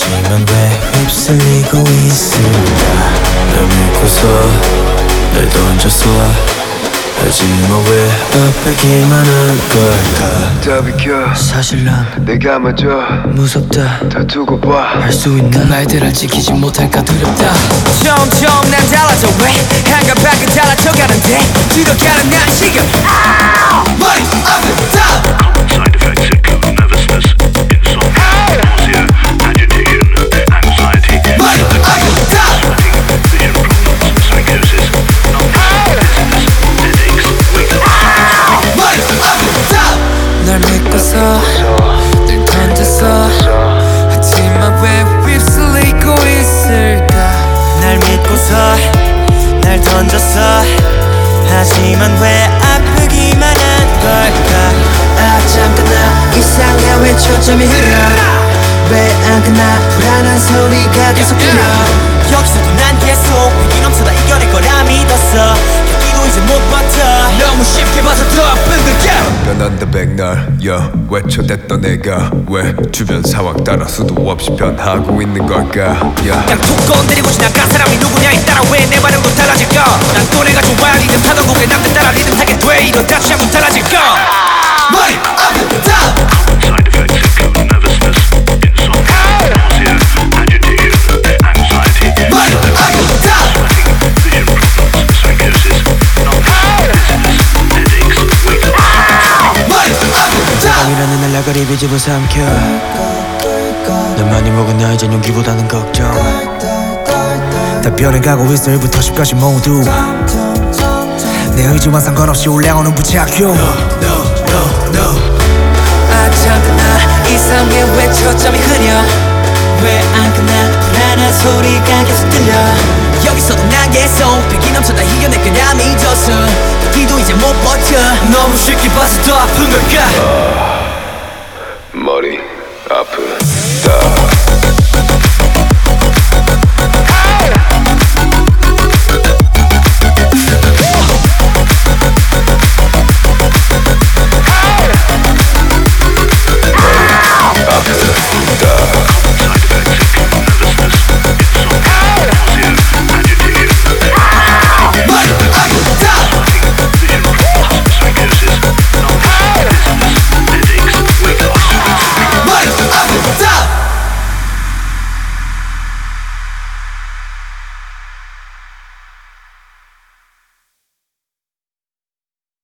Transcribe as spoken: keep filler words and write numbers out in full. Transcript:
하지만 왜 휩쓸리고 있을까. 널 믿고서 날 던졌어. 하지만 왜 아프기만 한 걸까. 다 비켜 사실 난 내가 먼저 무섭다. 다 두고 봐. 할 수 있는 그 말들을 지키지 못할까 두렵다. 점점 난 달라져 왜 한가닥은 달라져가는데 들어가는 난 지금 머리 앞에 다 Side effects include nervousness, insomnia, nausea, agitation, anxiety, 머리 앞에 다 vision problems, psychosis, non-dizziness, headaches, weakness. 머리 앞에 다 널 믿고서 늘 던졌어. 하지만 왜 휩쓸리고 있을까. 날 믿고서 날 던졌어. 하지만 왜 아프기만 한 걸까. 아 잠깐 나 이상해 왜 초점이 흐려. 왜 안 끝나 불안한 소리가 계속 들려. 여기서도 난 계속 위기 넘쳐다 이겨낼 거라 믿었어. 여기도 이제 못 버텨. 너무 쉽게 봐서 더 아픈 걸까. 변한다 백날 yeah. 외쳐댔던 내가 왜 주변 상황 따라 수도 없이 변하고 있는 걸까. yeah. 그냥 툭 건드리고 지나간 사람이 누구냐에 따라 왜 내 반응도 달라질까. 난 또래가 좋아 리듬 타던 곡에 남들 따라 리듬 타게 돼. 이러다 취하고 달라질까. 머리 앞에 다 Side effects include nervousness, insomnia, nausea, agitation, anxiety, 머리 앞에 다 vision problems, psychosis, non-dizziness, headaches, weakness. 머리 앞에 다 밤이라는 날라가리 비집어 삼켜. 널 많이 먹은 나 이젠 용기보다는 걱정. 다 변해가고 있어 일부터 십까지 모두 내 의지와 상관없이 올라오는 부작용. 아 잠깐 나 이상해 왜 초점이 흐려. 왜 안 끝나 불안한 소리가 계속 들려. 여기서도 난 계속 배기 넘쳐다 이겨낼 거라 믿었어. 여기도 이제 못 버텨. 너무 쉽게 봐서 더 아픈 걸까. 머리 아프다.